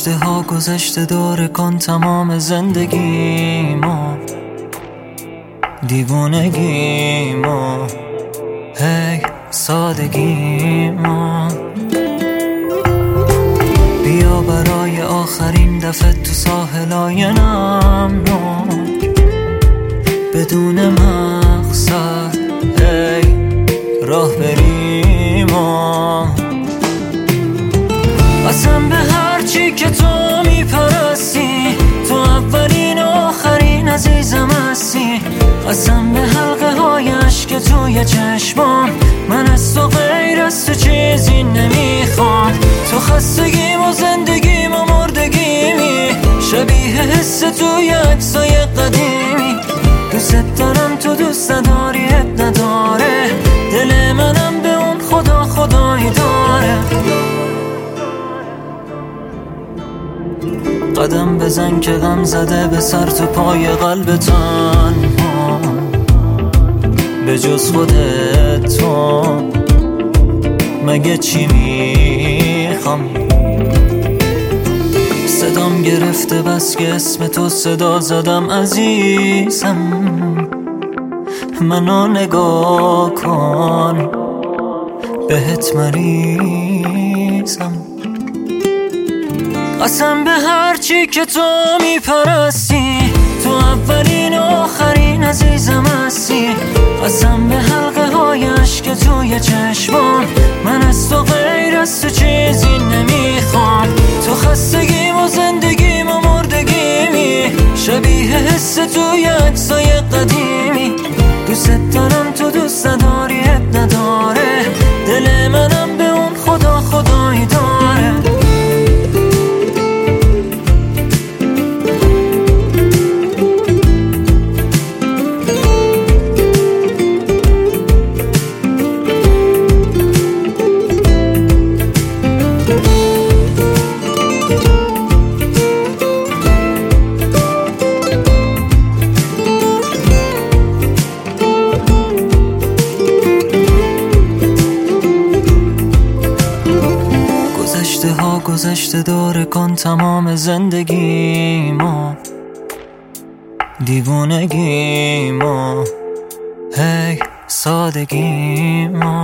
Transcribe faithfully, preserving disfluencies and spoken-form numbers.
گذشته ها گذشته داره کن تمام زندگیمو، دیوونگیمو، هی سادگیمو. بیا برای آخرین دفعه تو ساحلای نمناک، بدون مقصد هی راه بریم و قسم به هرچی که تو میپرستی، تو اولین و آخرین عزیزم هستی. قسم به حلقه های عشق توی چشمام، من از تو غیر از تو چیزی نمیخوام. تو خستگیم و زندگیم و مردگیمی، شبیه حس توی عکسای قدیمی. دوست دارم تو دوست نداری اب نداره، دل منم به اون خدا خدایی داره. قدم بزن که غم زده به سر تو پای قلب تنها، به جز خودت تو مگه چی میخوام. صدام گرفته بس که اسم تو صدا زدم عزیزم، منو نگاه کن بهت مریضم. قسم به هرچی که تو میپرستی، تو اولین و آخرین عزیزم هستی. قسم به حلقه های عشق توی چشمام، من از تو غیر از تو چیزی نمیخوام. تو خستگیم و زندگیم و مردگیمی، شبیه حس توی عکسای قدیمی. دوست دارم تو دوست نداری اب نداره، دل منم به اون خدا خدایی داره. گذشته ها گذشته داره کن تمام زندگیمو، دیوونگیمو، هی سادگیمو.